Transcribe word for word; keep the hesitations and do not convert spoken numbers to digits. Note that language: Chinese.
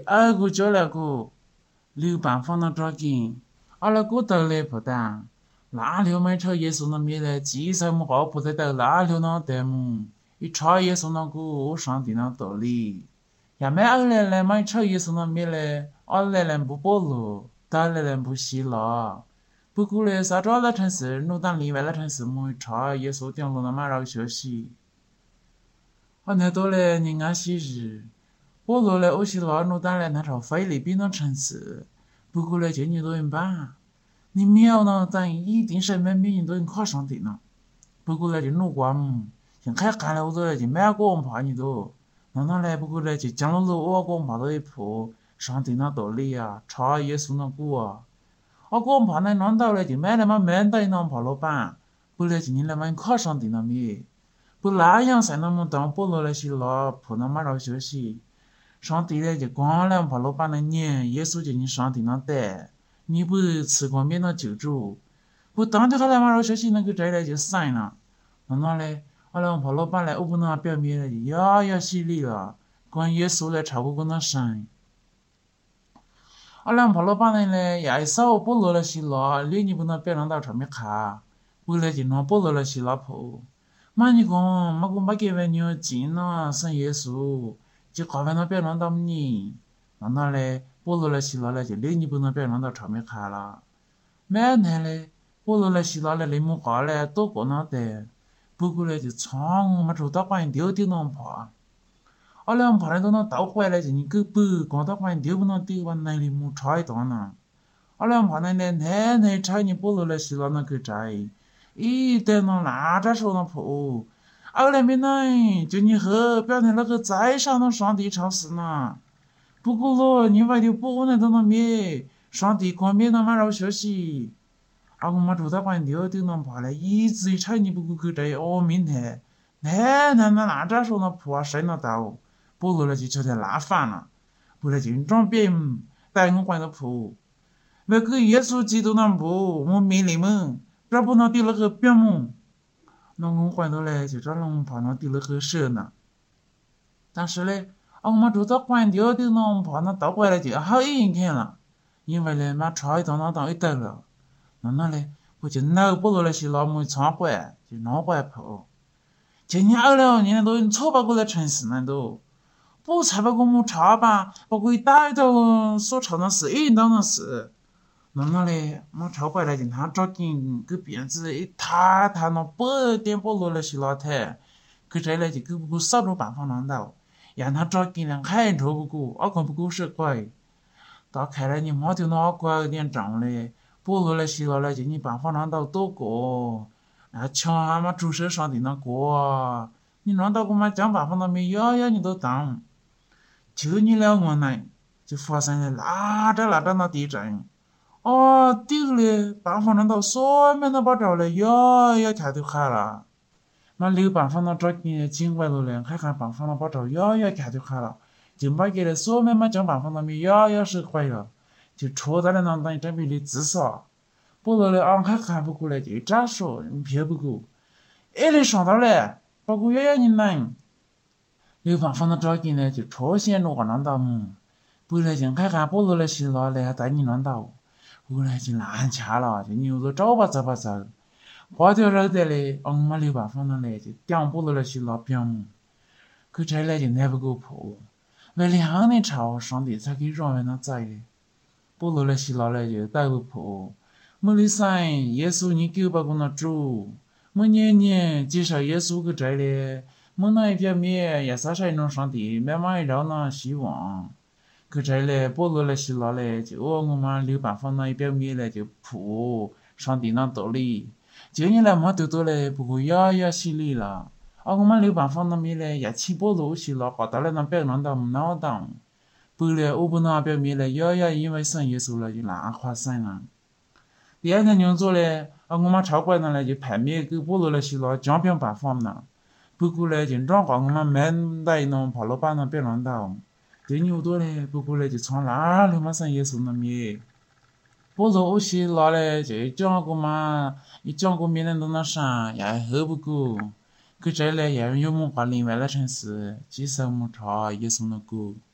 二个叫那个刘办法那抓紧，阿拉个头嘞不当，那刘买车耶稣那面嘞，几十么好不得到那刘那得么，一查耶稣那个上帝那道理，也没二来来买车耶稣那面嘞，二来来不保路，三来来不洗了。不过嘞，啥抓那城市，弄当另外那城市么查耶稣点路那么绕学习，啊那多嘞你安息日。保罗嘞，我是拉弄当来那朝菲律宾那城市，不过嘞，就你多人办，你苗呢，咱一定是每每人都能考上的呢。不过嘞，就弄过么，像开干了我都就买个我怕你都，那那嘞，不过嘞，就讲了路我个怕到一破，上帝那道理啊，查耶稣那股啊，我个怕那难到嘞，就买了嘛买到那怕老板，不嘞就你来嘛考上的那米，不那样才那么当保罗嘞是拉破那么绕休息。上帝嘞就光了怕老板的年，耶稣就你上帝那得，你不吃光面那救主，不当着他来嘛绕休息那个债嘞就散了，那那嘞，我俩怕老板嘞，我不能表面嘞就呀呀洗礼了，光耶稣嘞超过那神，我俩怕老板嘞嘞也少保罗嘞洗了，你你不能表扬到上面看，不嘞就拿保罗嘞洗了破，嘛你讲嘛个嘛给完你进了神耶稣。就搞完了表扬到你，那那嘞，保罗来希腊嘞就另一不能表扬到场面看了。每年嘞，保罗来希腊嘞，你们话嘞多过那得，不过嘞就长我们做到关丢丢那怕，阿两怕嘞都那倒回来就你个不，光到关丢不能丢完那里么差一段呢？阿两怕嘞嘞那那差你保罗来希腊那个债，一得那哪吒说那破。后来面呢，就你喝表现那个再上到上帝超市呢。不过咯，你外头不能到那面，上帝光面那嘛绕休息。啊，我们住在关牛都能爬嘞，一直一踩你不过去这哦明天，那那那那咋说那破谁那到，不如了就觉得那烦了，不然就装病，带我关到破。那个耶稣基督那不，我命令们，这不能丢那个表么。那我回头嘞就找龙怕那丢了合适呢，但是嘞，啊我们住在关掉的那怕那倒过来就好一点了，因为嘞嘛差一段那当一得了，那那嘞我就脑不落来是那么参观就拿过来跑，今年二了年都错把过来城市那都，不才把我们差吧，把我一带到所吵那事一当那事。那那嘞，我超过来就他找紧个辫子一塌塌那八点不落来是老太，可这嘞就给不过少着办法难到，让他找紧两海trou不过，我看不过是怪，到看来你妈就那怪点账嘞，不落来是老来就你办法难到多个，啊抢俺们注射上的那个，你难道我们讲办法那没要要你都当，就你两个来，就发生了哪吒哪吒那地震。哦，丢嘞，办法难道所面那把着嘞，呀呀看都看了。那刘办法那找紧紧怪了嘞，还看办法那把着，呀呀看都看了。就把给了所面嘛讲办法那边呀呀是坏了，就戳在了那当这边的自杀。不了嘞，俺还看不过来，就咋说，骗不过。哎嘞上到嘞，把我呀呀你来。刘办法那找紧嘞，就出现了个难道么？不来就看看不了嘞是哪嘞，还带你难道？后来就难掐了，就牛肉找吧找吧找，花条肉的嘞，我们刘办法那嘞就点不落来是老表么，可这嘞就难不过破，为两年朝上帝才给让人那在的，不落来是老嘞就带不破，没理神耶稣你给把我那主，没年年介绍耶稣个这嘞，没那一表面也啥啥弄上帝，慢慢让那希望。可这嘞，保罗嘞是那嘞，就我们刘办法那一表面嘞就破上帝那道理，就你来没多多嘞，不过呀呀洗礼了，啊我们刘办法那面嘞也起保罗是了，把到了那表那当没脑当，不嘞我不那表面嘞呀呀因为神耶稣了就难花神了，第二天工作嘞，啊我们超过那嘞就派面给保罗嘞是了讲表办法了，不过嘞就转化我们没带那怕老板那表那当。对牛多嘞，不过嘞就从哪里嘛上耶稣那面，不如我是拿嘞就讲过嘛，一讲过面人都那啥，也喝不过，可这嘞也有我们话另外的城市，几十么差耶稣那个。